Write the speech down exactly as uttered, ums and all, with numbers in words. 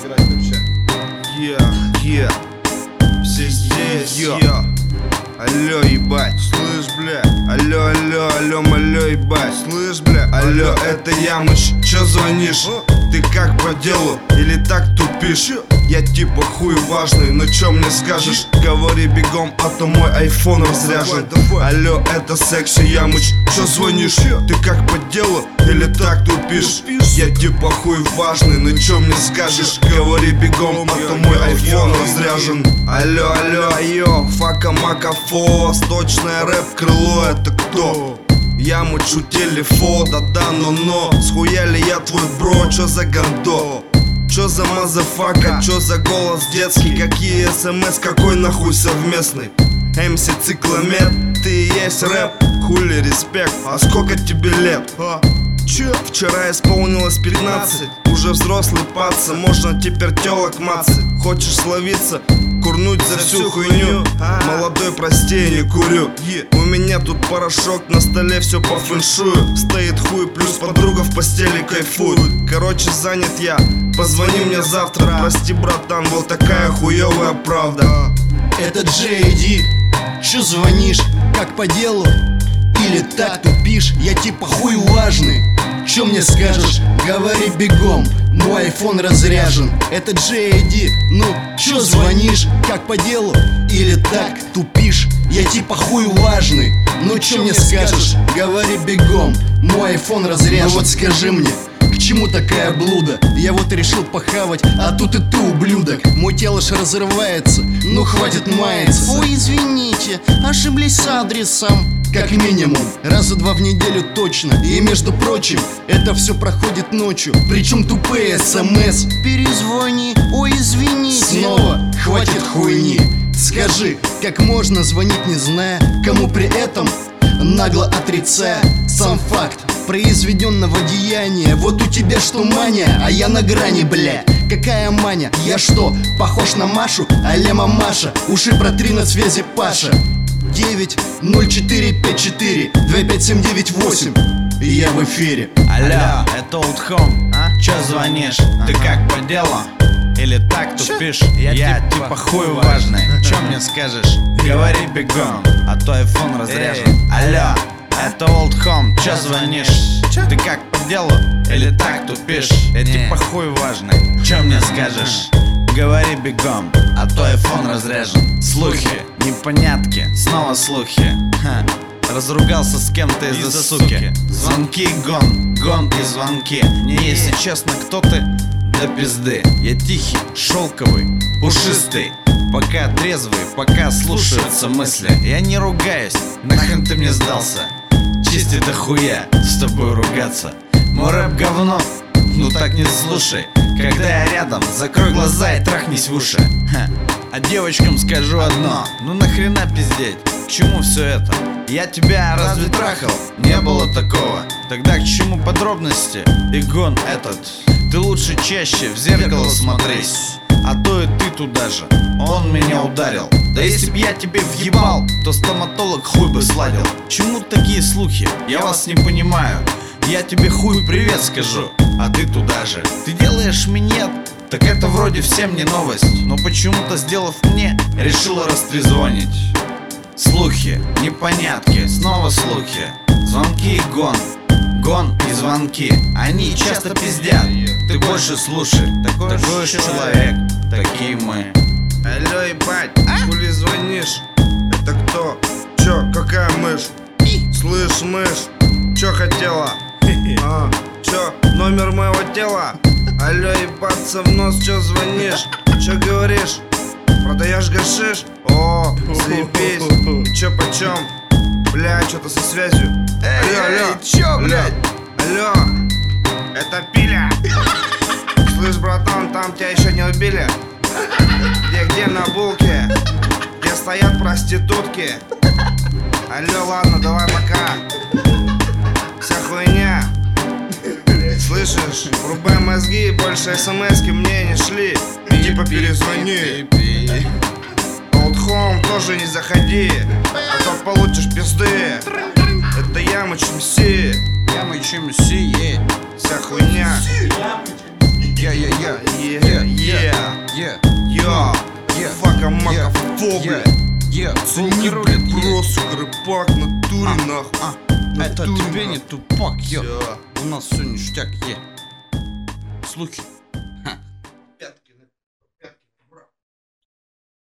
играть вообще. Yeah, yeah. Все здесь, yeah. Алло, ебать, слышь, бля. Алло, алло, алло, алло, ебать, слышь, бля. Алло, это Ямыч, чё звонишь? Ты как по делу или так тупишь? Я типа хуй важный, но чё мне скажешь? Говори бегом, а то мой айфон разряжен. Алло, это секси Ямыч, чё звонишь? Ты как по делу или так тупишь? Я типа хуй важный, но чё мне скажешь? Говори бегом, а то мой айфон разряжен. Алло, алло, айо, фака мака фо. Восточное рэп крыло, это кто? Я мучу телефон, да-да, но-но. Схуяли я твой бро, чё за гандо? Чё за мазафака, чё за голос детский? Какие смс, какой нахуй совместный? эм си Цикломет, ты и есть рэп, хули респект. А сколько тебе лет? А? Чё? Вчера исполнилось пятнадцать. Уже взрослый паца, можно теперь тёлок мацать. Хочешь словиться, курнуть за всю хуйню? Молодой, прости, не курю. У меня тут порошок, на столе все по фэншую. Стоит хуй, плюс подруга в постели кайфует. Короче, занят я, позвони мне завтра. Прости, братан, вот такая хуёвая правда. Это джей ди, чё звонишь, как по делу? Или так тупишь, я типа хуй важный. Чё мне скажешь? Говори бегом, мой айфон разряжен. Это джей ди, ну чё звонишь, как по делу? Или так тупишь, я типа хуй важный. Ну чё мне скажешь? Говори бегом, мой айфон разряжен. Ну вот скажи мне, к чему такая блуда? Я вот решил похавать, а тут и ты, ублюдок. Мой тело ж разрывается, ну хватит маяться. Ой, извините, ошиблись с адресом. Как минимум, раза два в неделю точно. И между прочим, это все проходит ночью. Причем тупые смс. Перезвони, ой, извините. Снова хватит хуйни. Скажи, как можно звонить, не зная, кому при этом нагло отрицая сам факт произведенного деяния. Вот у тебя что, мания, а я на грани, бля. Какая маня? Я что, похож на Машу? А-ля мамаша, уши протри на связи Паша. девять ноль четыре пять четыре два пять семь девять восемь. И я в эфире. Алло, это Old Home, а? Чё звонишь? Ты как по делу? Или так тупишь? Я, я типа хуй важный. Чё мне скажешь? Говори бегом, а то айфон разряжен. Алло, это Old Home, чё звонишь? Ты как по делу? Или так тупишь? Я типа хуй важный. Чё мне скажешь? Говори бегом, а то айфон разряжен. Слухи, непонятки, снова слухи. Ха. Разругался с кем-то из-за суки. Звонки, гон, гон и звонки. Мне, если честно, кто ты? Да пизды. Я тихий, шелковый, пушистый. Пока трезвый, пока слушаются мысли. Я не ругаюсь, нахрен ты мне сдался? Чисти до хуя с тобой ругаться. Мой рэп говно, ну так не слушай. Когда я рядом, закрой глаза и трахнись в уши. Ха. А девочкам скажу одно: ну нахрена пиздеть, к чему все это? Я тебя разве трахал? Не было такого. Тогда к чему подробности? И гон этот. Ты лучше чаще в зеркало смотрись, а то и ты туда же. Он меня ударил. Да если б я тебе въебал, то стоматолог хуй бы сладил. Чему такие слухи? Я вас не понимаю. Я тебе хуй привет скажу, а ты туда же. Ты делаешь минет, так это вроде всем не новость. Но почему-то, сделав мне, решила растрезвонить. Слухи, непонятки, снова слухи. Звонки и гон, гон и звонки. Они часто пиздят, ты больше слушай. Такой, Такой уж человек, такие мы. Алло, ебать, хули звонишь? Это кто? Чё, какая мышь? Слышь, мышь, чё хотела? А, чё, номер моего тела? Алло, ебаться в нос, чё звонишь? Чё говоришь? Продаешь гашиш? О, заебись. И чё, почём? Бля, чё-то со связью. Алло, алло, чё, блядь? Алло, это Пиля. Слышь, братан, там тебя еще не убили? Где, где на булке? Где стоят проститутки? Алло, ладно, давай пока. Вся хуйня. Слышишь, врубай мозги, больше смс-ки мне не шли. Типа перезвони. Old Home тоже не заходи, а то получишь пизды. Это Ямыч эм си. Ямыч эм си, вся хуйня. Yeah, yeah, yeah, Yeah, yeah, yeah, я yeah, Фака мака фо, yeah, бля. yeah. Цени, Фолк, блядь, yeah. просто крыпак на туре, нахуй. А, это Натуре, тебе не нахуй. тупак, ё. Всё. У нас все ништяк, е. Слухи.